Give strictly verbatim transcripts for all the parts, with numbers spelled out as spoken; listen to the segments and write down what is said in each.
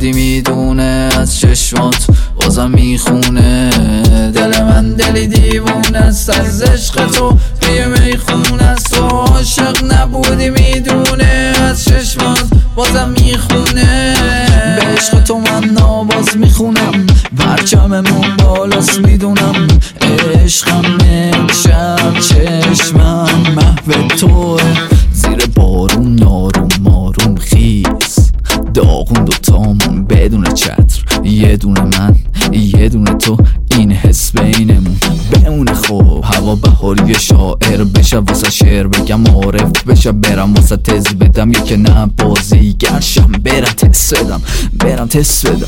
نبودی میدونه از چشمات بازم میخونه. دل من دلی دیوونه است از عشق تو، پی میخونه است. تو عاشق نبودی میدونه از چشمات بازم میخونه. به عشق تو من ناباز میخونم، پرچممون بالاست میدونم. عشقم امشب چشمم محو توه، زیر بارون یارون مارون خیز داغون دوتامون بدون چتر، یه دونه من یه دونه تو، این حس بینمون بمونه. خوب هوا بهاری شاعر بشه واسه شعر بگم، عارف بشه برم واسه تز بدم، یکی نه بازی گرشم برم تست بدم برم تست بدم.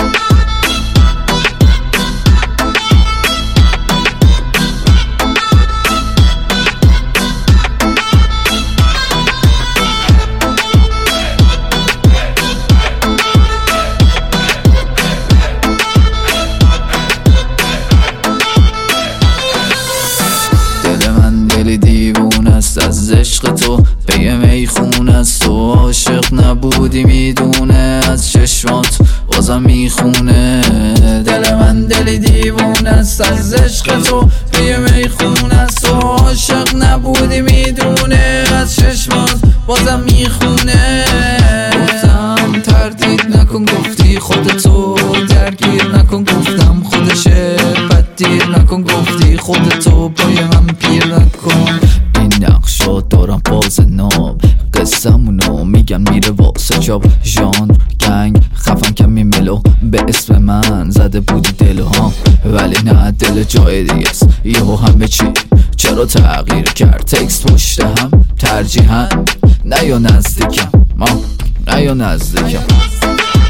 دیوونه است از عشق تو، پی میخونه است. تو عاشق نبودی میدونه از چشمات بازم میخونه. دل من دلی دیوونه است از عشق تو، پی میخونه است. تو عاشق نبودی میدونه از چشمات بازم میخونه. گفتم تردید نکن گفتی خودتو، درگیر نکن گفتم خودشه، بد دیر نکن گفتی خودتو، پای من پیر نکن. این نقشا دارم باز ناب، قصمونو میگن میره واسه چاپ. ژانر گنگ خفن کمی ملو، به اسم من زده بودی دلو ها، ولی نه دل جای دیگه است. یهو همه چی چرا تغییر کرد؟ تکست پشت هم ترجیحاً نه یا نزدیکم، ما نه یا نزدیکم.